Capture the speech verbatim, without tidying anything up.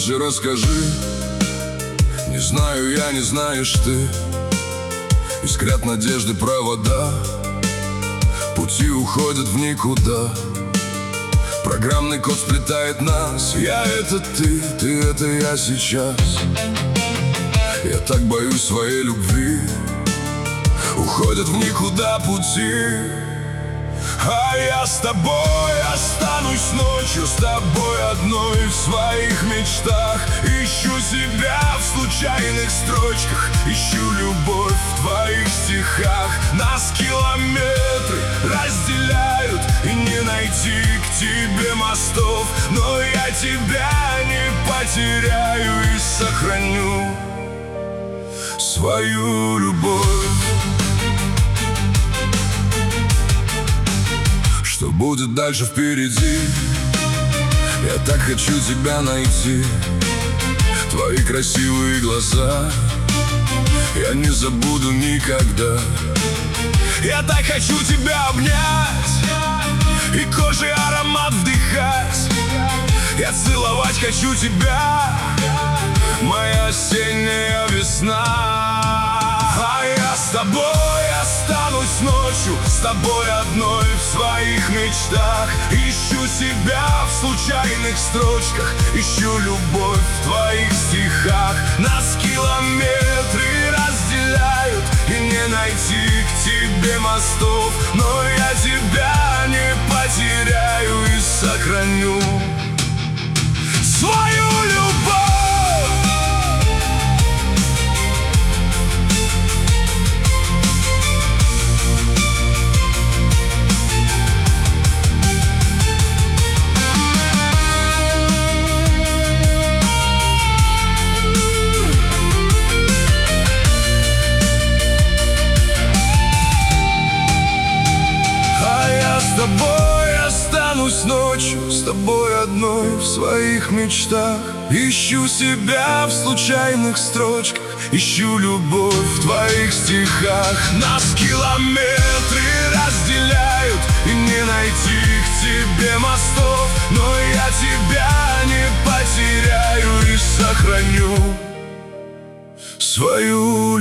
больше расскажи. Не знаю я, не знаешь ты. Искрят надежды провода, пути уходят в никуда. Программный код сплетает нас. Я — это ты, ты — это я сейчас. Я так боюсь своей любви. Уходят в никуда пути. А я с тобой останусь ночью, с тобой одной в своих мечтах. Ищу себя в случайных строчках, ищу любовь в твоих стихах. Нас километры разделяют, и не найти к тебе мостов. Но я тебя не потеряю и сохраню свою любовь. Что будет дальше впереди? Я так хочу тебя найти. Твои красивые глаза я не забуду никогда. Я так хочу тебя обнять и кожей аромат вдыхать. Я целовать хочу тебя, моя осенняя весна. А я с тобой останусь ночью, с тобой одной в своих мечтах. Ищу себя в случайных строчках, ищу любовь в твоих стихах. Нас километры разделяют, и не найти к тебе мостов. Но я тебя не потеряю и сохраню свою любовь. С тобой останусь ночью, с тобой одной в своих мечтах. Ищу себя в случайных строчках, ищу любовь в твоих стихах. Нас километры разделяют, и не найти к тебе мостов. Но я тебя не потеряю и сохраню свою